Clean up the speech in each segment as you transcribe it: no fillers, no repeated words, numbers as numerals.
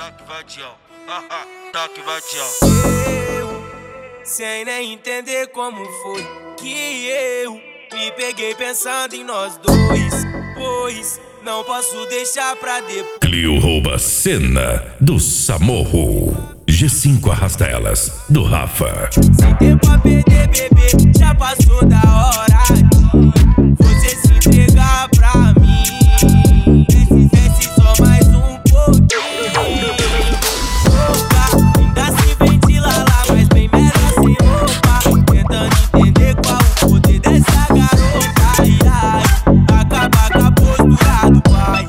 Taque vadião, taque vadião. Eu, sem nem entender como foi que eu me peguei pensando em nós dois, pois não posso deixar pra depois. Clio rouba cena do Samorro. G5 arrasta elas do Rafa. Sem tempo a perder, bebê, já passou da hora de você se entregar pra mim. Desce só mais um pouquinho. Louca, ainda se ventila lá, mas bem melhor sem roupa. Tentando entender qual o poder dessa garota. Ai, ai, acaba com a postura do pai.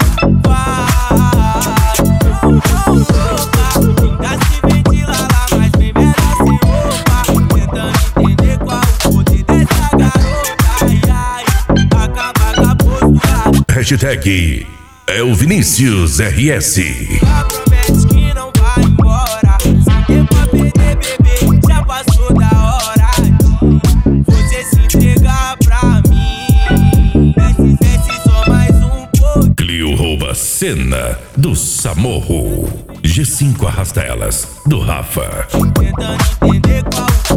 Vai, louca, ainda se ventila lá, mas bem melhor sem roupa. Tentando entender qual o poder dessa garota. Ai, ai, acaba com a postura do pai. Hashtag é o Vinícius RS. Promete que não vai embora. Sem tempo a perder, bebê, já passou da hora de você se entregar pra mim. Desce só mais um pouco. Clio rouba cena do Samorro. G5 arrasta elas do Rafa. Tentando entender qual